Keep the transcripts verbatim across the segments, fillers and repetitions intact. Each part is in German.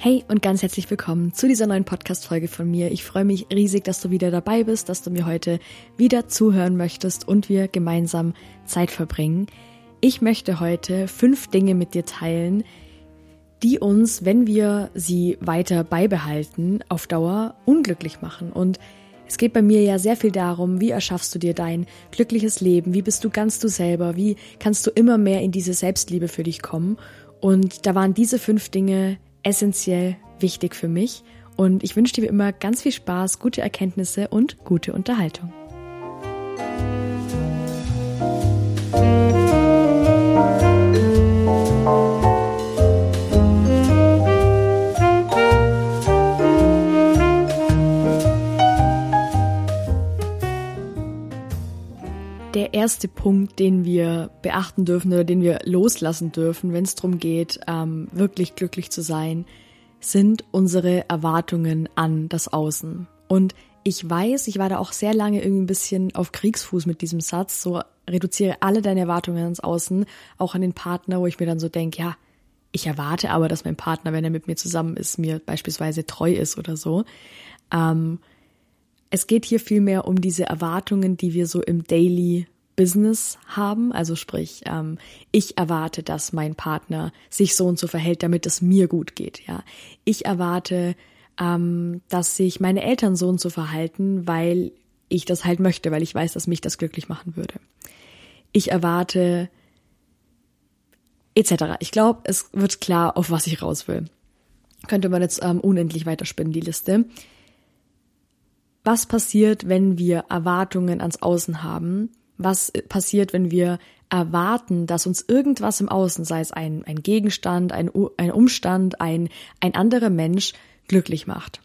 Hey und ganz herzlich willkommen zu dieser neuen Podcast-Folge von mir. Ich freue mich riesig, dass du wieder dabei bist, dass du mir heute wieder zuhören möchtest und wir gemeinsam Zeit verbringen. Ich möchte heute fünf Dinge mit dir teilen, die uns, wenn wir sie weiter beibehalten, auf Dauer unglücklich machen. Und es geht bei mir ja sehr viel darum, wie erschaffst du dir dein glückliches Leben, wie bist du ganz du selber, wie kannst du immer mehr in diese Selbstliebe für dich kommen. Und da waren diese fünf Dinge essentiell wichtig für mich und ich wünsche dir wie immer ganz viel Spaß, gute Erkenntnisse und gute Unterhaltung. Der erste Punkt, den wir beachten dürfen oder den wir loslassen dürfen, wenn es darum geht, ähm, wirklich glücklich zu sein, sind unsere Erwartungen an das Außen. Und ich weiß, ich war da auch sehr lange irgendwie ein bisschen auf Kriegsfuß mit diesem Satz, so reduziere alle deine Erwartungen ans Außen, auch an den Partner, wo ich mir dann so denke, ja, ich erwarte aber, dass mein Partner, wenn er mit mir zusammen ist, mir beispielsweise treu ist oder so. Ähm, Es geht hier vielmehr um diese Erwartungen, die wir so im Daily Business haben. Also sprich, ähm, ich erwarte, dass mein Partner sich so und so verhält, damit es mir gut geht. Ja, ich erwarte, ähm, dass sich meine Eltern so und so verhalten, weil ich das halt möchte, weil ich weiß, dass mich das glücklich machen würde. Ich erwarte et cetera. Ich glaube, es wird klar, auf was ich raus will. Könnte man jetzt ähm, unendlich weiterspinnen, die Liste. Was passiert, wenn wir Erwartungen ans Außen haben? Was passiert, wenn wir erwarten, dass uns irgendwas im Außen, sei es ein, ein Gegenstand, ein, ein Umstand, ein, ein anderer Mensch, glücklich macht?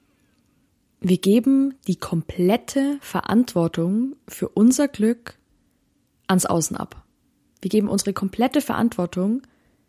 Wir geben die komplette Verantwortung für unser Glück ans Außen ab. Wir geben unsere komplette Verantwortung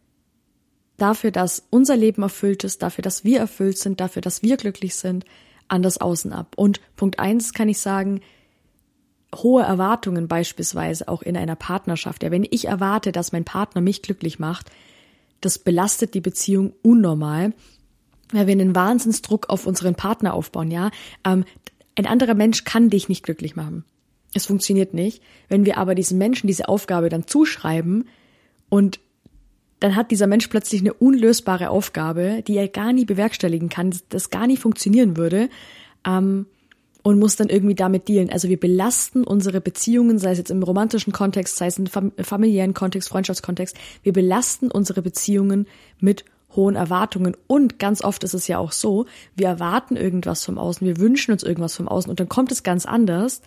dafür, dass unser Leben erfüllt ist, dafür, dass wir erfüllt sind, dafür, dass wir glücklich sind, an das Außen ab. Und Punkt eins kann ich sagen, hohe Erwartungen beispielsweise auch in einer Partnerschaft. Ja, wenn ich erwarte, dass mein Partner mich glücklich macht, das belastet die Beziehung unnormal, weil wir einen Wahnsinnsdruck auf unseren Partner aufbauen. Ja, ähm, ein anderer Mensch kann dich nicht glücklich machen. Es funktioniert nicht. Wenn wir aber diesem Menschen diese Aufgabe dann zuschreiben und dann hat dieser Mensch plötzlich eine unlösbare Aufgabe, die er gar nie bewerkstelligen kann, das gar nie funktionieren würde, ähm, und muss dann irgendwie damit dealen. Also wir belasten unsere Beziehungen, sei es jetzt im romantischen Kontext, sei es im fam- familiären Kontext, Freundschaftskontext, wir belasten unsere Beziehungen mit hohen Erwartungen und ganz oft ist es ja auch so, wir erwarten irgendwas vom Außen, wir wünschen uns irgendwas vom Außen und dann kommt es ganz anders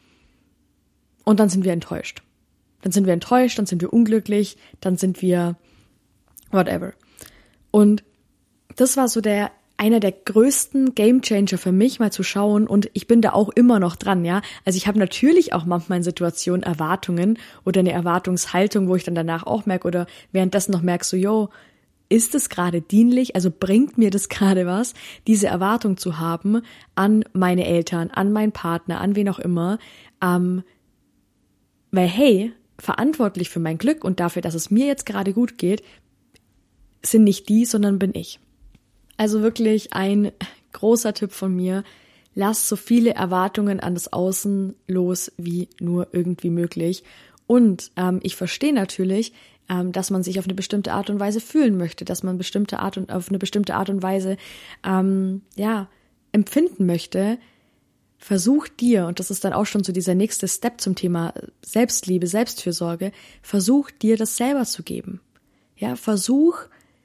und dann sind wir enttäuscht. Dann sind wir enttäuscht, dann sind wir unglücklich, dann sind wir whatever. Und das war so der einer der größten Gamechanger für mich, mal zu schauen, und ich bin da auch immer noch dran, ja. Also ich habe natürlich auch manchmal in Situationen Erwartungen oder eine Erwartungshaltung, wo ich dann danach auch merke oder währenddessen noch merke, so, yo, ist es gerade dienlich, also bringt mir das gerade was, diese Erwartung zu haben an meine Eltern, an meinen Partner, an wen auch immer, ähm, weil hey, verantwortlich für mein Glück und dafür, dass es mir jetzt gerade gut geht, sind nicht die, sondern bin ich. Also wirklich ein großer Tipp von mir, lass so viele Erwartungen an das Außen los, wie nur irgendwie möglich. Und ähm, ich verstehe natürlich, ähm, dass man sich auf eine bestimmte Art und Weise fühlen möchte, dass man bestimmte Art und auf eine bestimmte Art und Weise ähm, ja empfinden möchte. Versuch dir, und das ist dann auch schon so dieser nächste Step zum Thema Selbstliebe, Selbstfürsorge, versuch dir das selber zu geben. Ja, versuch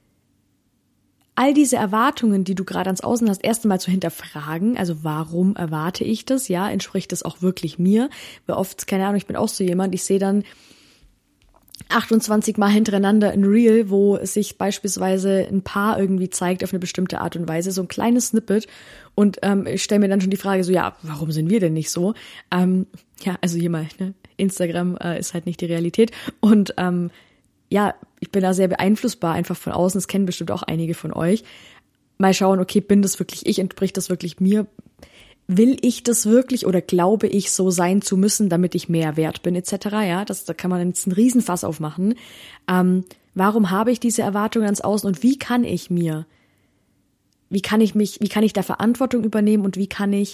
all diese Erwartungen, die du gerade ans Außen hast, erst einmal zu hinterfragen. Also warum erwarte ich das? Ja, entspricht das auch wirklich mir? Weil oft, keine Ahnung, ich bin auch so jemand, ich sehe dann achtundzwanzig Mal hintereinander ein Reel, wo sich beispielsweise ein Paar irgendwie zeigt auf eine bestimmte Art und Weise, so ein kleines Snippet, und ähm, ich stelle mir dann schon die Frage so, ja, warum sind wir denn nicht so? Ähm, ja, also hier mal, ne? Instagram äh, ist halt nicht die Realität und ähm, ja, ich bin da sehr beeinflussbar, einfach von außen, das kennen bestimmt auch einige von euch. Mal schauen, okay, bin das wirklich ich, entspricht das wirklich mir? Will ich das wirklich oder glaube ich, so sein zu müssen, damit ich mehr wert bin, et cetera. Ja, das, da kann man jetzt einen Riesenfass aufmachen. Ähm, warum habe ich diese Erwartungen ans Außen und wie kann ich mir wie kann ich mich, wie kann ich da Verantwortung übernehmen und wie kann ich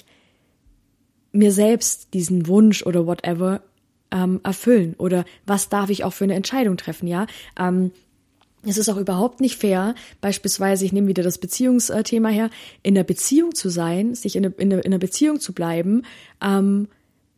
mir selbst diesen Wunsch oder whatever ähm, erfüllen oder was darf ich auch für eine Entscheidung treffen, ja. Ähm, es ist auch überhaupt nicht fair, beispielsweise, ich nehme wieder das Beziehungsthema her, in der Beziehung zu sein, sich in einer in eine, in eine Beziehung zu bleiben, ähm,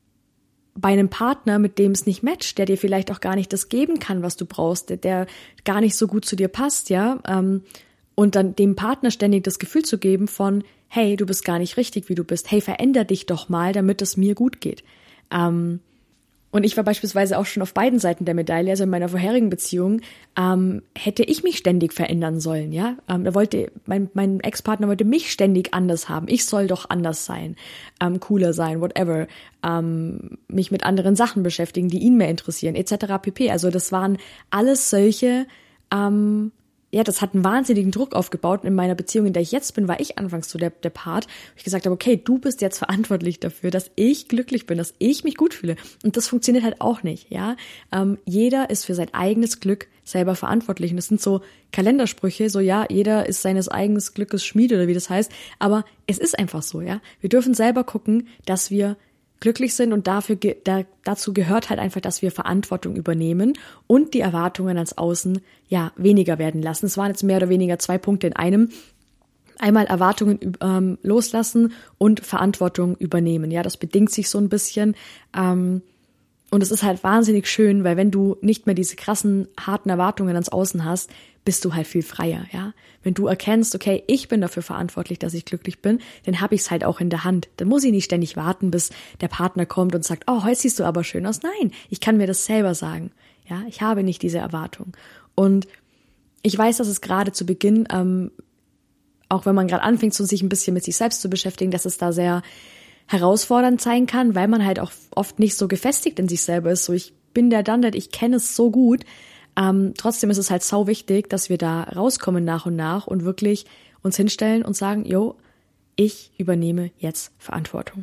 bei einem Partner, mit dem es nicht matcht, der dir vielleicht auch gar nicht das geben kann, was du brauchst, der, der gar nicht so gut zu dir passt, ja, ähm, und dann dem Partner ständig das Gefühl zu geben von, hey, du bist gar nicht richtig, wie du bist, hey, veränder dich doch mal, damit es mir gut geht. Ähm, und ich war beispielsweise auch schon auf beiden Seiten der Medaille, also in meiner vorherigen Beziehung, ähm, hätte ich mich ständig verändern sollen, ja. Ähm, da wollte, mein, mein Ex-Partner wollte mich ständig anders haben. Ich soll doch anders sein, ähm, cooler sein, whatever, ähm, mich mit anderen Sachen beschäftigen, die ihn mehr interessieren, et cetera pp. Also das waren alles solche, ähm, ja, das hat einen wahnsinnigen Druck aufgebaut. In meiner Beziehung, in der ich jetzt bin, war ich anfangs so der, der Part, wo ich gesagt habe, okay, du bist jetzt verantwortlich dafür, dass ich glücklich bin, dass ich mich gut fühle. Und das funktioniert halt auch nicht, ja. Ähm, jeder ist für sein eigenes Glück selber verantwortlich. Und das sind so Kalendersprüche, so ja, jeder ist seines eigenen Glückes Schmied oder wie das heißt. Aber es ist einfach so, ja. Wir dürfen selber gucken, dass wir glücklich sind und dafür da, dazu gehört halt einfach, dass wir Verantwortung übernehmen und die Erwartungen ans Außen ja weniger werden lassen. Es waren jetzt mehr oder weniger zwei Punkte in einem. Einmal Erwartungen ähm, loslassen und Verantwortung übernehmen. Ja, das bedingt sich so ein bisschen. Ähm, und es ist halt wahnsinnig schön, weil wenn du nicht mehr diese krassen, harten Erwartungen ans Außen hast, bist du halt viel freier, ja. Wenn du erkennst, okay, ich bin dafür verantwortlich, dass ich glücklich bin, dann habe ich es halt auch in der Hand. Dann muss ich nicht ständig warten, bis der Partner kommt und sagt, oh, heute siehst du aber schön aus. Nein, ich kann mir das selber sagen, ja. Ich habe nicht diese Erwartung. Und ich weiß, dass es gerade zu Beginn, ähm, auch wenn man gerade anfängt, so sich ein bisschen mit sich selbst zu beschäftigen, dass es da sehr herausfordernd sein kann, weil man halt auch oft nicht so gefestigt in sich selber ist. So, ich bin der Dandert, ich kenne es so gut. Ähm, trotzdem ist es halt sau wichtig, dass wir da rauskommen nach und nach und wirklich uns hinstellen und sagen, yo, ich übernehme jetzt Verantwortung.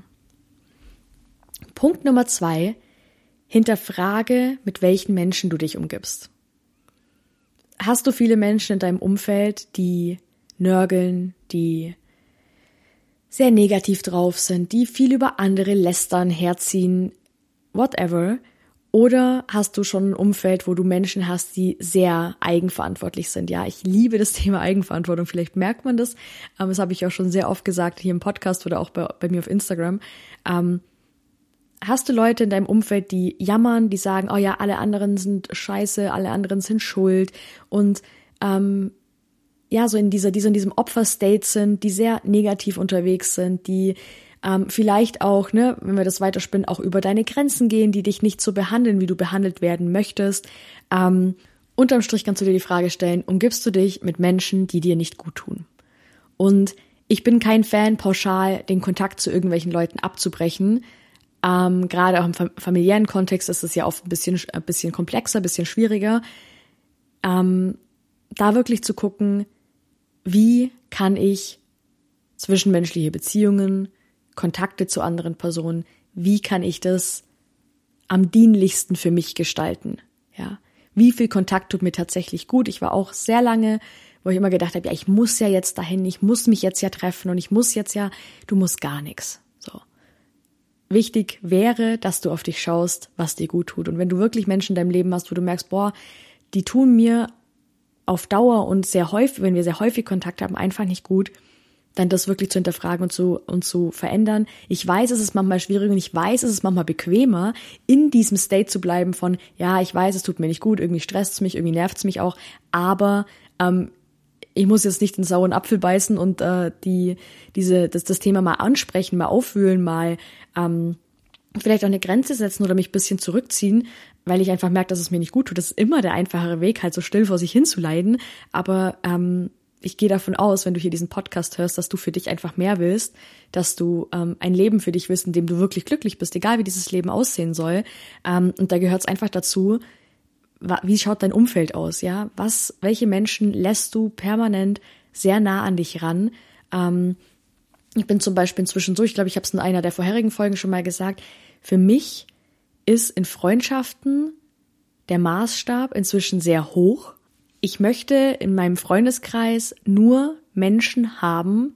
Punkt Nummer zwei, hinterfrage, mit welchen Menschen du dich umgibst. Hast du viele Menschen in deinem Umfeld, die nörgeln, die sehr negativ drauf sind, die viel über andere lästern, herziehen, whatever? Oder hast du schon ein Umfeld, wo du Menschen hast, die sehr eigenverantwortlich sind? Ja, ich liebe das Thema Eigenverantwortung. Vielleicht merkt man das. Ähm, das habe ich auch schon sehr oft gesagt hier im Podcast oder auch bei, bei mir auf Instagram. Ähm, hast du Leute in deinem Umfeld, die jammern, die sagen, oh ja, alle anderen sind scheiße, alle anderen sind schuld und ähm, ja, so in dieser, die so in diesem Opfer-State sind, die sehr negativ unterwegs sind, die ähm, vielleicht auch, ne, wenn wir das weiterspinnen, auch über deine Grenzen gehen, die dich nicht so behandeln, wie du behandelt werden möchtest. Ähm, unterm Strich kannst du dir die Frage stellen, umgibst du dich mit Menschen, die dir nicht gut tun? Und ich bin kein Fan, pauschal den Kontakt zu irgendwelchen Leuten abzubrechen. Ähm, gerade auch im fam- familiären Kontext ist es ja oft ein bisschen, ein bisschen komplexer, ein bisschen schwieriger. Ähm, da wirklich zu gucken, wie kann ich zwischenmenschliche Beziehungen, Kontakte zu anderen Personen, wie kann ich das am dienlichsten für mich gestalten? Ja, wie viel Kontakt tut mir tatsächlich gut? Ich war auch sehr lange, wo ich immer gedacht habe, ja, ich muss ja jetzt dahin, ich muss mich jetzt ja treffen und ich muss jetzt ja, du musst gar nichts. So. Wichtig wäre, dass du auf dich schaust, was dir gut tut. Und wenn du wirklich Menschen in deinem Leben hast, wo du merkst, boah, die tun mir auf Dauer und sehr häufig, wenn wir sehr häufig Kontakt haben, einfach nicht gut, dann das wirklich zu hinterfragen und zu, und zu verändern. Ich weiß, es ist manchmal schwierig und ich weiß, es ist manchmal bequemer, in diesem State zu bleiben von, ja, ich weiß, es tut mir nicht gut, irgendwie stresst es mich, irgendwie nervt es mich auch, aber ähm, ich muss jetzt nicht den sauren Apfel beißen und äh, die diese das, das Thema mal ansprechen, mal aufwühlen, mal ähm, vielleicht auch eine Grenze setzen oder mich ein bisschen zurückziehen, weil ich einfach merke, dass es mir nicht gut tut. Das ist immer der einfachere Weg, halt so still vor sich hin zu leiden. Aber ähm, ich gehe davon aus, wenn du hier diesen Podcast hörst, dass du für dich einfach mehr willst, dass du ähm, ein Leben für dich willst, in dem du wirklich glücklich bist, egal wie dieses Leben aussehen soll. Ähm, und da gehört es einfach dazu, wie schaut dein Umfeld aus, ja? Was, welche Menschen lässt du permanent sehr nah an dich ran? Ähm, ich bin zum Beispiel inzwischen so, ich glaube, ich habe es in einer der vorherigen Folgen schon mal gesagt, für mich ist in Freundschaften der Maßstab inzwischen sehr hoch. Ich möchte in meinem Freundeskreis nur Menschen haben,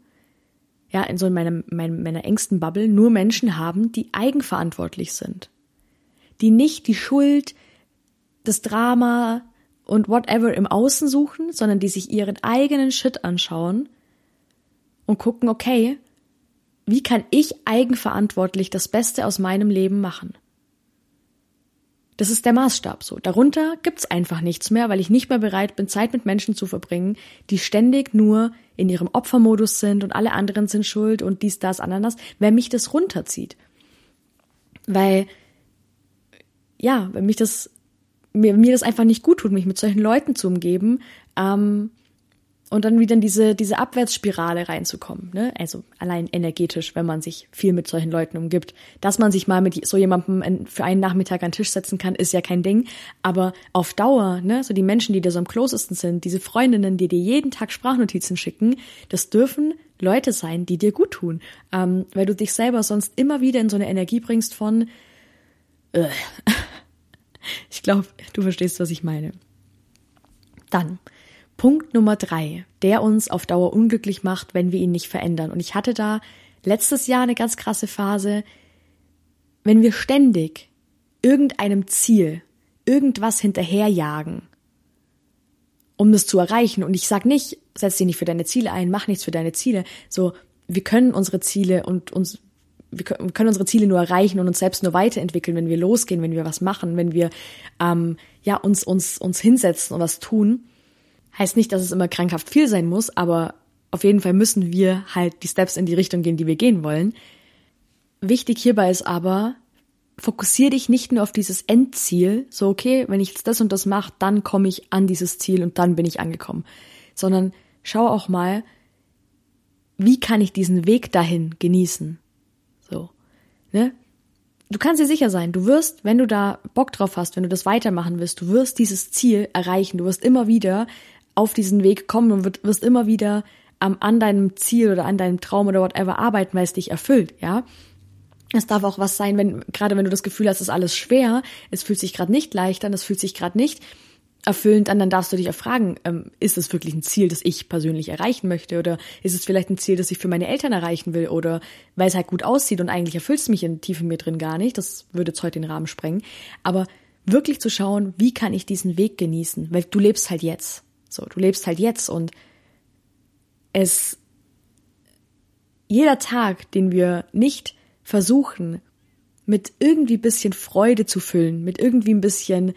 ja, in so meiner, meiner, meiner engsten Bubble nur Menschen haben, die eigenverantwortlich sind. Die nicht die Schuld, das Drama und whatever im Außen suchen, sondern die sich ihren eigenen Shit anschauen und gucken, okay, wie kann ich eigenverantwortlich das Beste aus meinem Leben machen? Das ist der Maßstab so. Darunter gibt's einfach nichts mehr, weil ich nicht mehr bereit bin, Zeit mit Menschen zu verbringen, die ständig nur in ihrem Opfermodus sind und alle anderen sind schuld und dies, das, Ananas, wenn mich das runterzieht. Weil, ja, wenn mich das, mir, mir das einfach nicht gut tut, mich mit solchen Leuten zu umgeben, ähm, und dann wieder in diese, diese Abwärtsspirale reinzukommen, ne? Also allein energetisch, wenn man sich viel mit solchen Leuten umgibt. Dass man sich mal mit so jemandem für einen Nachmittag an den Tisch setzen kann, ist ja kein Ding. Aber auf Dauer, ne, so die Menschen, die dir so am closesten sind, diese Freundinnen, die dir jeden Tag Sprachnotizen schicken, das dürfen Leute sein, die dir gut tun. Ähm, weil du dich selber sonst immer wieder in so eine Energie bringst von, äh. Ich glaube, du verstehst, was ich meine. Dann Punkt Nummer drei, der uns auf Dauer unglücklich macht, wenn wir ihn nicht verändern. Und ich hatte da letztes Jahr eine ganz krasse Phase, wenn wir ständig irgendeinem Ziel, irgendwas hinterherjagen, um das zu erreichen. Und ich sag nicht, setz dich nicht für deine Ziele ein, mach nichts für deine Ziele. So, wir können unsere Ziele und uns, wir können unsere Ziele nur erreichen und uns selbst nur weiterentwickeln, wenn wir losgehen, wenn wir was machen, wenn wir ähm, ja uns uns uns hinsetzen und was tun. Heißt nicht, dass es immer krankhaft viel sein muss, aber auf jeden Fall müssen wir halt die Steps in die Richtung gehen, die wir gehen wollen. Wichtig hierbei ist aber, fokussiere dich nicht nur auf dieses Endziel, so okay, wenn ich jetzt das und das mache, dann komme ich an dieses Ziel und dann bin ich angekommen. Sondern schau auch mal, wie kann ich diesen Weg dahin genießen? So, ne? Du kannst dir sicher sein, du wirst, wenn du da Bock drauf hast, wenn du das weitermachen willst, du wirst dieses Ziel erreichen, du wirst immer wieder auf diesen Weg kommen und wirst immer wieder ähm, an deinem Ziel oder an deinem Traum oder whatever arbeiten, weil es dich erfüllt, ja. Es darf auch was sein, wenn gerade wenn du das Gefühl hast, es ist alles schwer, es fühlt sich gerade nicht leicht an, es fühlt sich gerade nicht erfüllend an, dann darfst du dich auch fragen, ähm, ist es wirklich ein Ziel, das ich persönlich erreichen möchte oder ist es vielleicht ein Ziel, das ich für meine Eltern erreichen will oder weil es halt gut aussieht und eigentlich erfüllt es mich in tief in mir drin gar nicht, das würde jetzt heute den Rahmen sprengen, aber wirklich zu schauen, wie kann ich diesen Weg genießen, weil du lebst halt jetzt, so, du lebst halt jetzt und es, jeder Tag, den wir nicht versuchen, mit irgendwie ein bisschen Freude zu füllen, mit irgendwie ein bisschen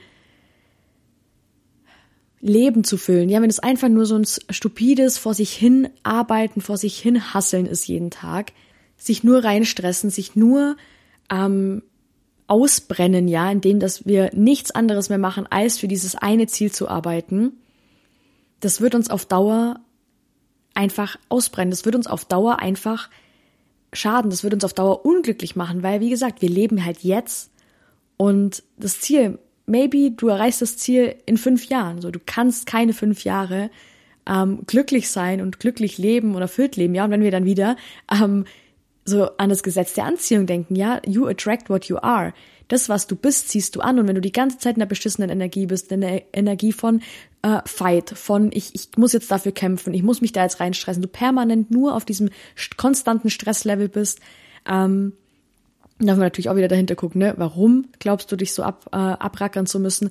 Leben zu füllen. Ja, wenn es einfach nur so ein stupides vor sich hin arbeiten, vor sich hin hasseln ist jeden Tag, sich nur reinstressen, sich nur ähm, ausbrennen, ja, indem dass wir nichts anderes mehr machen, als für dieses eine Ziel zu arbeiten, das wird uns auf Dauer einfach ausbrennen. Das wird uns auf Dauer einfach schaden. Das wird uns auf Dauer unglücklich machen, weil, wie gesagt, wir leben halt jetzt und das Ziel, maybe du erreichst das Ziel in fünf Jahren. So, du kannst keine fünf Jahre ähm, glücklich sein und glücklich leben und erfüllt leben. Ja, und wenn wir dann wieder ähm, so an das Gesetz der Anziehung denken, ja, you attract what you are. Das, was du bist, ziehst du an. Und wenn du die ganze Zeit in der beschissenen Energie bist, in der Energie von äh, Fight, von ich, ich muss jetzt dafür kämpfen, ich muss mich da jetzt reinstressen, du permanent nur auf diesem st- konstanten Stresslevel bist, ähm, darf man natürlich auch wieder dahinter gucken, ne? Warum glaubst du, dich so ab, äh, abrackern zu müssen?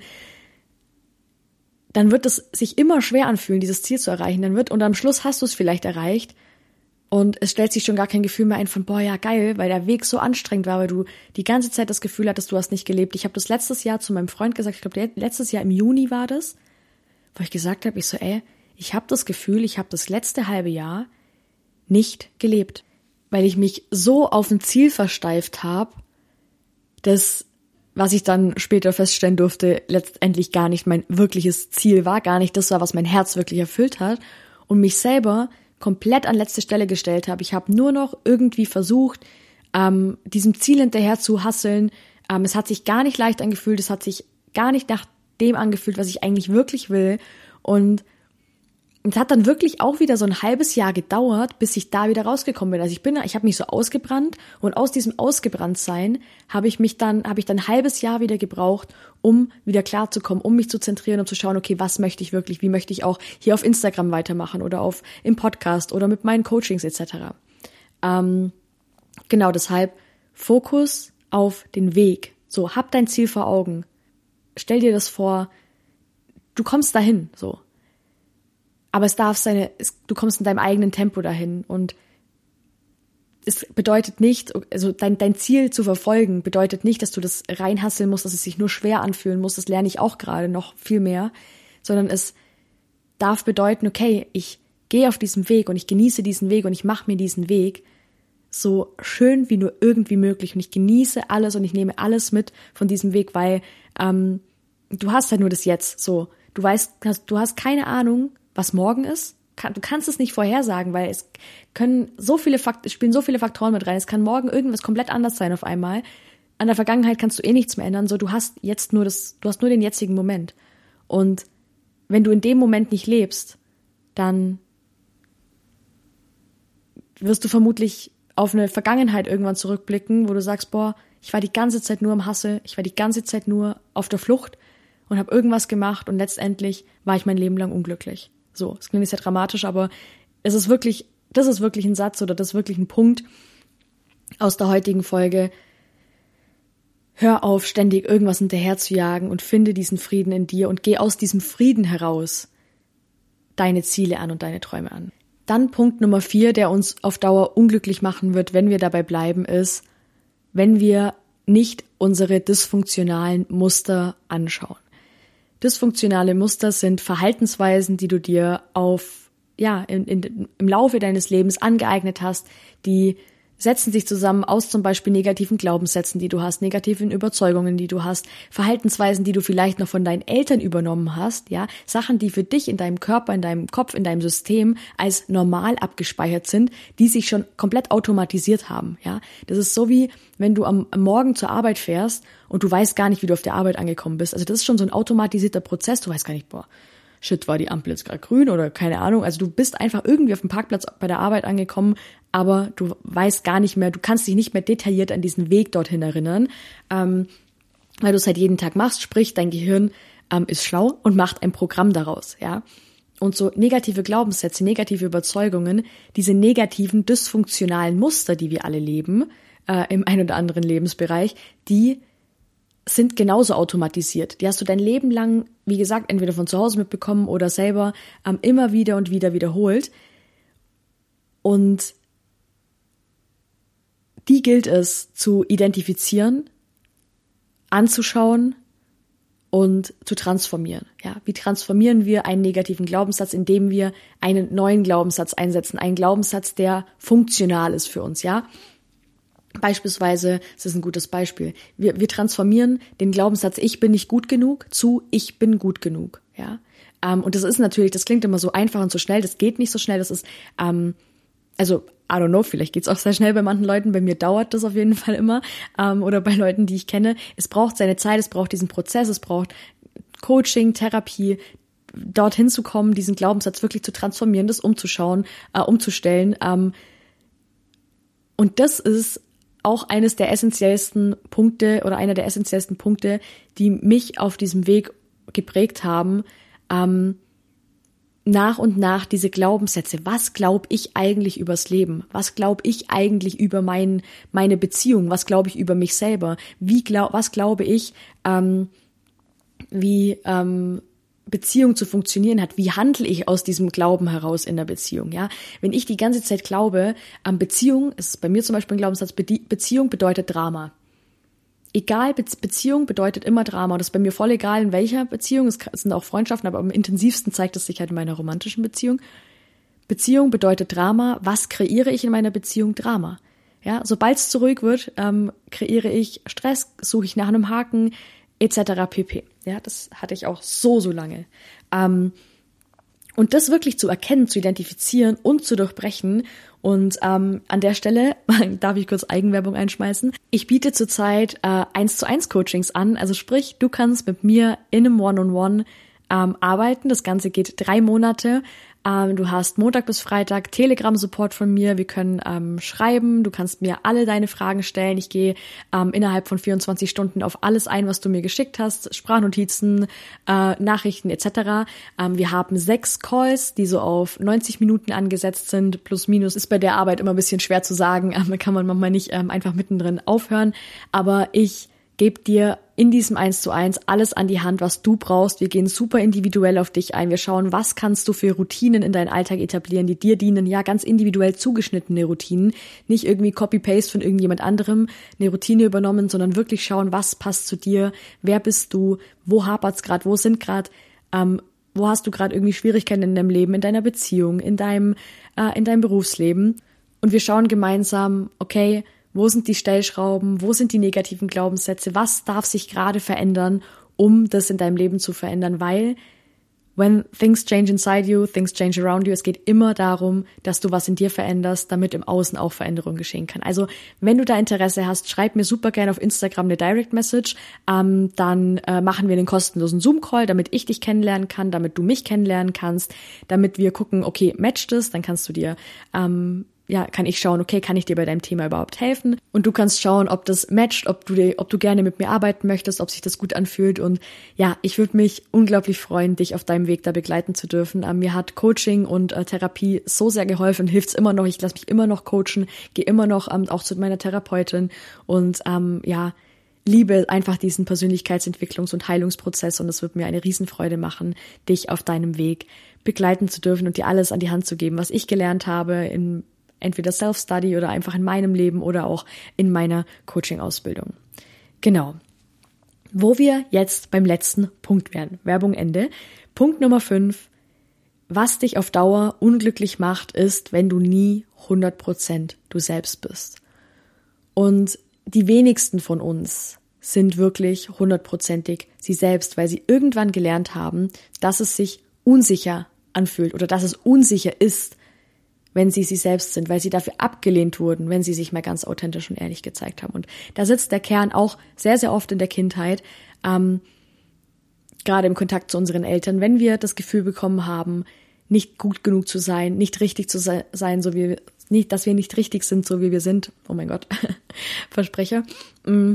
Dann wird es sich immer schwer anfühlen, dieses Ziel zu erreichen. Dann wird, und am Schluss hast du es vielleicht erreicht und es stellt sich schon gar kein Gefühl mehr ein von, boah, ja geil, weil der Weg so anstrengend war, weil du die ganze Zeit das Gefühl hattest, du hast nicht gelebt. Ich habe das letztes Jahr zu meinem Freund gesagt, ich glaube, letztes Jahr im Juni war das, wo ich gesagt habe, ich so, ey, ich habe das Gefühl, ich habe das letzte halbe Jahr nicht gelebt, weil ich mich so auf ein Ziel versteift habe, das, was ich dann später feststellen durfte, letztendlich gar nicht mein wirkliches Ziel war, gar nicht das war, was mein Herz wirklich erfüllt hat und mich selber komplett an letzte Stelle gestellt habe. Ich habe nur noch irgendwie versucht, ähm, diesem Ziel hinterher zu hasseln. Ähm, es hat sich gar nicht leicht angefühlt, es hat sich gar nicht nach dem angefühlt, was ich eigentlich wirklich will. Und es hat dann wirklich auch wieder so ein halbes Jahr gedauert, bis ich da wieder rausgekommen bin. Also ich bin, ich habe mich so ausgebrannt und aus diesem Ausgebranntsein habe ich mich dann, habe ich dann ein halbes Jahr wieder gebraucht, um wieder klarzukommen, um mich zu zentrieren und zu schauen, okay, was möchte ich wirklich, wie möchte ich auch hier auf Instagram weitermachen oder auf im Podcast oder mit meinen Coachings et cetera. Ähm, genau deshalb Fokus auf den Weg. So, hab dein Ziel vor Augen. Stell dir das vor, du kommst dahin, so. Aber es darf seine, es, du kommst in deinem eigenen Tempo dahin und es bedeutet nicht, also dein, dein Ziel zu verfolgen, bedeutet nicht, dass du das reinhasseln musst, dass es sich nur schwer anfühlen muss, das lerne ich auch gerade noch viel mehr, sondern es darf bedeuten, okay, ich gehe auf diesem Weg und ich genieße diesen Weg und ich mache mir diesen Weg so schön wie nur irgendwie möglich und ich genieße alles und ich nehme alles mit von diesem Weg, weil ähm, du hast halt nur das Jetzt, so, du weißt, du hast keine Ahnung, was morgen ist. Du kannst es nicht vorhersagen, weil es können so viele Fakt- es spielen so viele Faktoren mit rein. Es kann morgen irgendwas komplett anders sein auf einmal. An der Vergangenheit kannst du eh nichts mehr ändern. So, du hast jetzt nur das, du hast nur den jetzigen Moment. Und wenn du in dem Moment nicht lebst, dann wirst du vermutlich auf eine Vergangenheit irgendwann zurückblicken, wo du sagst, boah, ich war die ganze Zeit nur am Hustle, ich war die ganze Zeit nur auf der Flucht und habe irgendwas gemacht und letztendlich war ich mein Leben lang unglücklich. So, es klingt sehr dramatisch, aber es ist wirklich, das ist wirklich ein Satz oder das ist wirklich ein Punkt aus der heutigen Folge. Hör auf, ständig irgendwas hinterher zu jagen und finde diesen Frieden in dir und geh aus diesem Frieden heraus deine Ziele an und deine Träume an. Dann Punkt Nummer vier, der uns auf Dauer unglücklich machen wird, wenn wir dabei bleiben, ist, wenn wir nicht unsere dysfunktionalen Muster anschauen. Dysfunktionale Muster sind Verhaltensweisen, die du dir auf, ja, in, in, im Laufe deines Lebens angeeignet hast, die setzen sich zusammen aus zum Beispiel negativen Glaubenssätzen, die du hast, negativen Überzeugungen, die du hast, Verhaltensweisen, die du vielleicht noch von deinen Eltern übernommen hast, ja, Sachen, die für dich in deinem Körper, in deinem Kopf, in deinem System als normal abgespeichert sind, die sich schon komplett automatisiert haben, ja. Das ist so wie, wenn du am, am Morgen zur Arbeit fährst und du weißt gar nicht, wie du auf der Arbeit angekommen bist. Also das ist schon so ein automatisierter Prozess, du weißt gar nicht, boah, shit, war die Ampel jetzt gerade grün oder keine Ahnung. Also du bist einfach irgendwie auf dem Parkplatz bei der Arbeit angekommen, aber du weißt gar nicht mehr, du kannst dich nicht mehr detailliert an diesen Weg dorthin erinnern, ähm, weil du es halt jeden Tag machst, sprich dein Gehirn ähm, ist schlau und macht ein Programm daraus, ja. Und so negative Glaubenssätze, negative Überzeugungen, diese negativen, dysfunktionalen Muster, die wir alle leben, äh, im ein oder anderen Lebensbereich, die sind genauso automatisiert. Die hast du dein Leben lang, wie gesagt, entweder von zu Hause mitbekommen oder selber ähm, immer wieder und wieder wiederholt. Und die gilt es zu identifizieren, anzuschauen und zu transformieren. Ja, wie transformieren wir einen negativen Glaubenssatz, indem wir einen neuen Glaubenssatz einsetzen, einen Glaubenssatz, der funktional ist für uns, ja? Beispielsweise, das ist ein gutes Beispiel, wir, wir transformieren den Glaubenssatz, ich bin nicht gut genug, zu ich bin gut genug, ja. Ähm, und das ist natürlich, das klingt immer so einfach und so schnell, das geht nicht so schnell, das ist, ähm, also, I don't know, vielleicht geht's auch sehr schnell bei manchen Leuten, bei mir dauert das auf jeden Fall immer, ähm, oder bei Leuten, die ich kenne. Es braucht seine Zeit, es braucht diesen Prozess, es braucht Coaching, Therapie, dorthin zu kommen, diesen Glaubenssatz wirklich zu transformieren, das umzuschauen, äh, umzustellen, ähm, und das ist auch eines der essentiellsten Punkte oder einer der essentiellsten Punkte, die mich auf diesem Weg geprägt haben, ähm, nach und nach diese Glaubenssätze. Was glaube ich eigentlich übers Leben? Was glaube ich eigentlich über mein, meine Beziehung? Was glaube ich über mich selber? Wie glaub, was glaube ich, ähm, wie ähm, Beziehung zu funktionieren hat? Wie handle ich aus diesem Glauben heraus in der Beziehung? Ja, wenn ich die ganze Zeit glaube, ähm, Beziehung, ist bei mir zum Beispiel ein Glaubenssatz, Be- Beziehung bedeutet Drama. Egal, Be- Beziehung bedeutet immer Drama. Und das ist bei mir voll egal, in welcher Beziehung. Es sind auch Freundschaften, aber am intensivsten zeigt es sich halt in meiner romantischen Beziehung. Beziehung bedeutet Drama. Was kreiere ich in meiner Beziehung? Drama. Ja, sobald es zu ruhig wird, ähm, kreiere ich Stress, suche ich nach einem Haken, et cetera pp. Ja, das hatte ich auch so, so lange. Ähm, und das wirklich zu erkennen, zu identifizieren und zu durchbrechen. Und ähm, an der Stelle darf ich kurz Eigenwerbung einschmeißen. Ich biete zurzeit äh, eins zu eins Coachings an. Also sprich, du kannst mit mir in einem One-on-One ähm, arbeiten. Das Ganze geht drei Monate. Ähm, du hast Montag bis Freitag Telegram-Support von mir. Wir können ähm, schreiben. Du kannst mir alle deine Fragen stellen. Ich gehe ähm, innerhalb von vierundzwanzig Stunden auf alles ein, was du mir geschickt hast. Sprachnotizen, äh, Nachrichten et cetera. Ähm, wir haben sechs Calls, die so auf neunzig Minuten angesetzt sind. Plus minus ist bei der Arbeit immer ein bisschen schwer zu sagen. Ähm, kann man manchmal nicht ähm, einfach mittendrin aufhören. Aber ich gebe dir in diesem eins zu eins alles an die Hand, was du brauchst. Wir gehen super individuell auf dich ein. Wir schauen, was kannst du für Routinen in deinen Alltag etablieren, die dir dienen. Ja, ganz individuell zugeschnittene Routinen. Nicht irgendwie Copy-Paste von irgendjemand anderem eine Routine übernommen, sondern wirklich schauen, was passt zu dir. Wer bist du? Wo hapert's gerade? Wo sind gerade, ähm, wo hast du gerade irgendwie Schwierigkeiten in deinem Leben, in deiner Beziehung, in deinem, äh, in deinem Berufsleben? Und wir schauen gemeinsam, okay, wo sind die Stellschrauben? Wo sind die negativen Glaubenssätze? Was darf sich gerade verändern, um das in deinem Leben zu verändern? Weil when things change inside you, things change around you. Es geht immer darum, dass du was in dir veränderst, damit im Außen auch Veränderung geschehen kann. Also wenn du da Interesse hast, schreib mir super gerne auf Instagram eine Direct Message. Ähm, dann äh, machen wir einen kostenlosen Zoom-Call, damit ich dich kennenlernen kann, damit du mich kennenlernen kannst, damit wir gucken, okay, matcht es? Dann kannst du dir ähm, ja, kann ich schauen, okay, kann ich dir bei deinem Thema überhaupt helfen? Und du kannst schauen, ob das matcht, ob du dir, ob du gerne mit mir arbeiten möchtest, ob sich das gut anfühlt. Und ja, ich würde mich unglaublich freuen, dich auf deinem Weg da begleiten zu dürfen. Ähm, mir hat Coaching und äh, Therapie so sehr geholfen, hilft's immer noch. Ich lasse mich immer noch coachen, gehe immer noch ähm, auch zu meiner Therapeutin und ähm, ja, liebe einfach diesen Persönlichkeitsentwicklungs- und Heilungsprozess. Und es wird mir eine Riesenfreude machen, dich auf deinem Weg begleiten zu dürfen und dir alles an die Hand zu geben, was ich gelernt habe in entweder Self-Study oder einfach in meinem Leben oder auch in meiner Coaching-Ausbildung. Genau. Wo wir jetzt beim letzten Punkt wären. Werbung Ende. Punkt Nummer fünf. Was dich auf Dauer unglücklich macht, ist, wenn du nie hundert Prozent du selbst bist. Und die wenigsten von uns sind wirklich hundertprozentig sie selbst, weil sie irgendwann gelernt haben, dass es sich unsicher anfühlt oder dass es unsicher ist, wenn sie sie selbst sind, weil sie dafür abgelehnt wurden, wenn sie sich mal ganz authentisch und ehrlich gezeigt haben. Und da sitzt der Kern auch sehr, sehr oft in der Kindheit, ähm, gerade im Kontakt zu unseren Eltern, wenn wir das Gefühl bekommen haben, nicht gut genug zu sein, nicht richtig zu sein, so wie wir, nicht, dass wir nicht richtig sind, so wie wir sind. Oh mein Gott, Versprecher. Und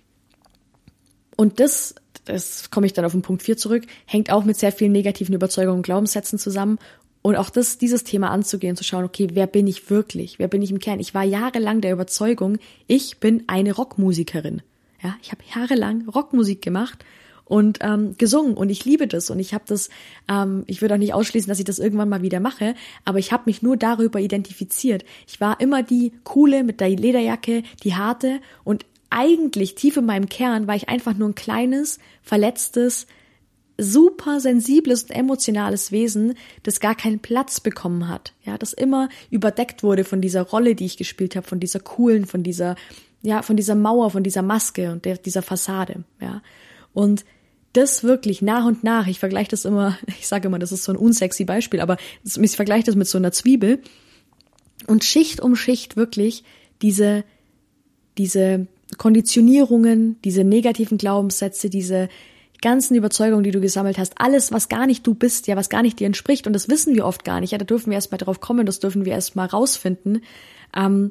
das, das komme ich dann auf den Punkt vier zurück, hängt auch mit sehr vielen negativen Überzeugungen und Glaubenssätzen zusammen. Und auch das, dieses Thema anzugehen, zu schauen, okay, wer bin ich wirklich? Wer bin ich im Kern? Ich war jahrelang der Überzeugung, ich bin eine Rockmusikerin. Ja, ich habe jahrelang Rockmusik gemacht und ähm, gesungen und ich liebe das und ich habe das, ähm, ich würde auch nicht ausschließen, dass ich das irgendwann mal wieder mache, aber ich habe mich nur darüber identifiziert. Ich war immer die coole mit der Lederjacke, die harte und eigentlich tief in meinem Kern war ich einfach nur ein kleines, verletztes, super sensibles und emotionales Wesen, das gar keinen Platz bekommen hat, ja, das immer überdeckt wurde von dieser Rolle, die ich gespielt habe, von dieser coolen, von dieser, ja, von dieser Mauer, von dieser Maske und der, dieser Fassade, ja, und das wirklich nach und nach, ich vergleiche das immer, ich sage immer, das ist so ein unsexy Beispiel, aber ich vergleiche das mit so einer Zwiebel und Schicht um Schicht wirklich diese, diese Konditionierungen, diese negativen Glaubenssätze, diese ganzen Überzeugungen, die du gesammelt hast, alles, was gar nicht du bist, ja, was gar nicht dir entspricht, und das wissen wir oft gar nicht, ja, da dürfen wir erst mal drauf kommen, das dürfen wir erst mal rausfinden, ähm,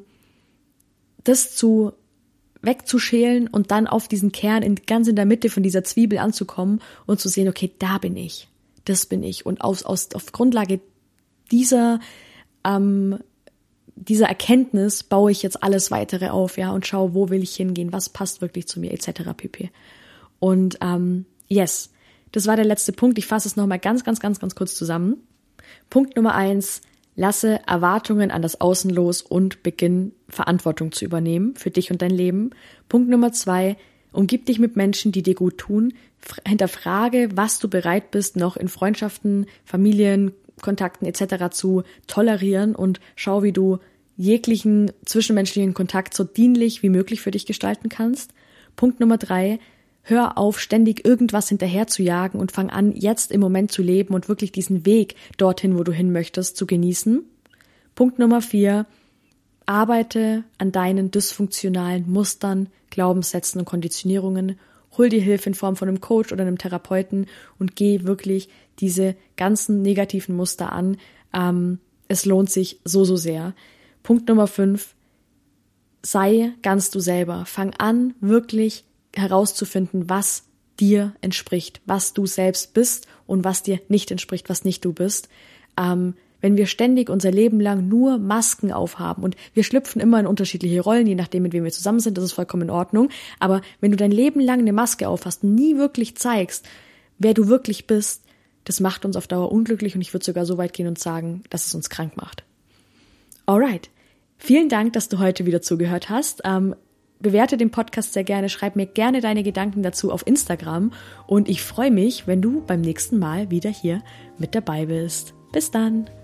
das zu wegzuschälen und dann auf diesen Kern in, ganz in der Mitte von dieser Zwiebel anzukommen und zu sehen, okay, da bin ich, das bin ich, und aus, aus, auf Grundlage dieser, ähm, dieser Erkenntnis baue ich jetzt alles weitere auf, ja, und schaue, wo will ich hingehen, was passt wirklich zu mir, et cetera pp. Und ähm, yes, das war der letzte Punkt. Ich fasse es nochmal ganz, ganz, ganz, ganz kurz zusammen. Punkt Nummer eins, lasse Erwartungen an das Außen los und beginn Verantwortung zu übernehmen für dich und dein Leben. Punkt Nummer zwei, umgib dich mit Menschen, die dir gut tun. Hinterfrage, was du bereit bist, noch in Freundschaften, Familien, Kontakten et cetera zu tolerieren, und schau, wie du jeglichen zwischenmenschlichen Kontakt so dienlich wie möglich für dich gestalten kannst. Punkt Nummer drei, hör auf, ständig irgendwas hinterher zu jagen und fang an, jetzt im Moment zu leben und wirklich diesen Weg dorthin, wo du hin möchtest, zu genießen. Punkt Nummer vier, arbeite an deinen dysfunktionalen Mustern, Glaubenssätzen und Konditionierungen. Hol dir Hilfe in Form von einem Coach oder einem Therapeuten und geh wirklich diese ganzen negativen Muster an, Ähm, es lohnt sich so, so sehr. Punkt Nummer fünf, sei ganz du selber. Fang an, wirklich herauszufinden, was dir entspricht, was du selbst bist und was dir nicht entspricht, was nicht du bist. Ähm, wenn wir ständig unser Leben lang nur Masken aufhaben und wir schlüpfen immer in unterschiedliche Rollen, je nachdem, mit wem wir zusammen sind, das ist vollkommen in Ordnung. Aber wenn du dein Leben lang eine Maske aufhast und nie wirklich zeigst, wer du wirklich bist, das macht uns auf Dauer unglücklich und ich würde sogar so weit gehen und sagen, dass es uns krank macht. Alright. Vielen Dank, dass du heute wieder zugehört hast. Ähm, bewerte den Podcast sehr gerne, schreib mir gerne deine Gedanken dazu auf Instagram und ich freue mich, wenn du beim nächsten Mal wieder hier mit dabei bist. Bis dann!